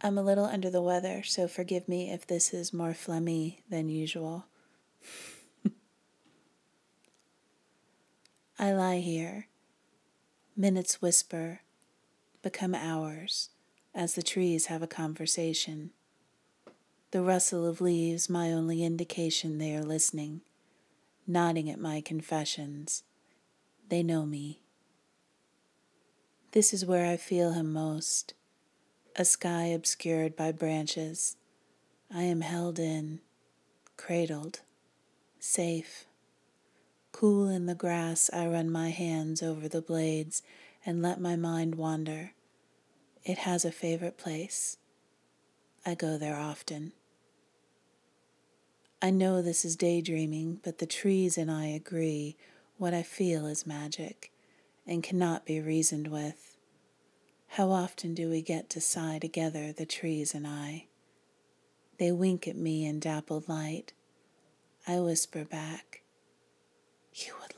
I'm a little under the weather, so forgive me if this is more phlegmy than usual. I lie here. Minutes whisper, become hours, as the trees have a conversation. The rustle of leaves my only indication they are listening, nodding at my confessions. They know me. This is where I feel him most. A sky obscured by branches. I am held in, cradled, safe. Cool in the grass, I run my hands over the blades and let my mind wander. It has a favorite place. I go there often. I know this is daydreaming, but the trees and I agree what I feel is magic and cannot be reasoned with. How often do we get to sigh together, the trees and I? They wink at me in dappled light. I whisper back, you would